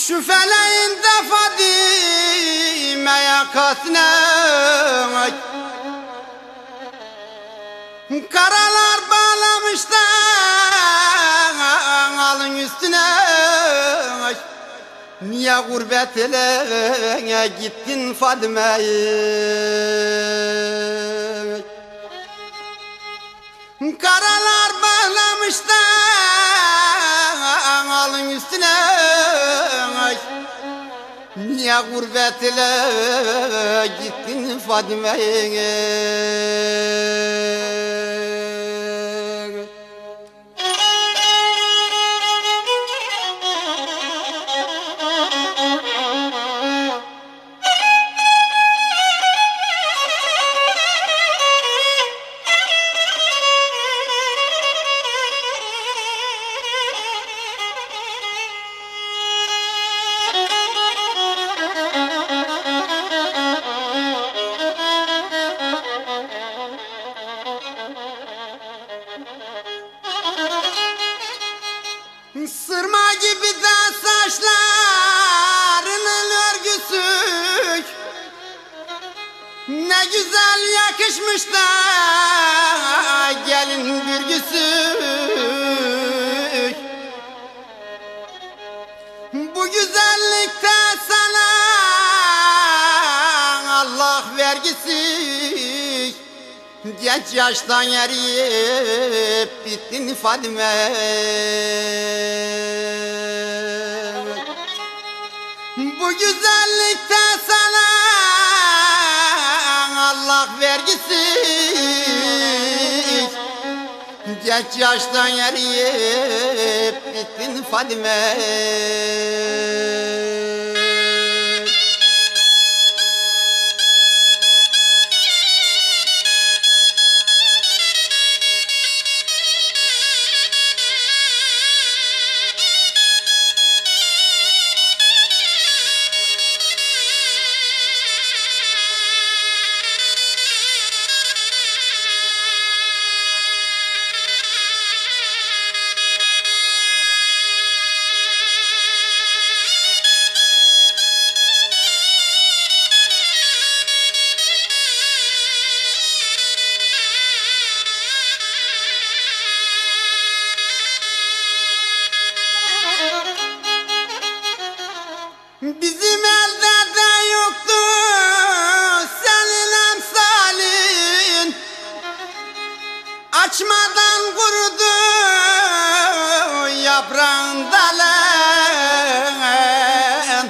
Şu feleğinde Fadime'ye katne karalar bağlamış da alın üstüne. Niye gurbet ele gittin Fadime'yi? Karalar bağlamış da alın üstüne. Niye gurbet ile gittin Fadime'ye? Sırma gibi de saçlarının örgüsü ne güzel yakışmış da gelin bürgüsü. Bu güzellikte sana Allah vergisi. Genç yaştan eriyip bittin Fadime. Bu güzellikte sana Allah vergisi. Genç yaştan eriyip bittin Fadime. Bizim elde de yoktu senin emsalin. Açmadan kurudu yaprağın dalen.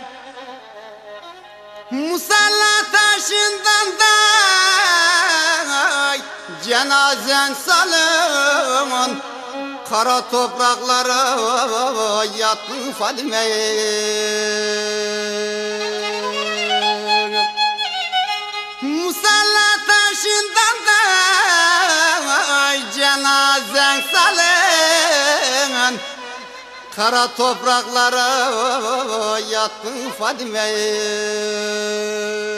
Musalla taşından da cenazen salın. Kara topraklara yattın Fadime. Musalla taşından da cenazen salın. Kara topraklara yattın Fadime.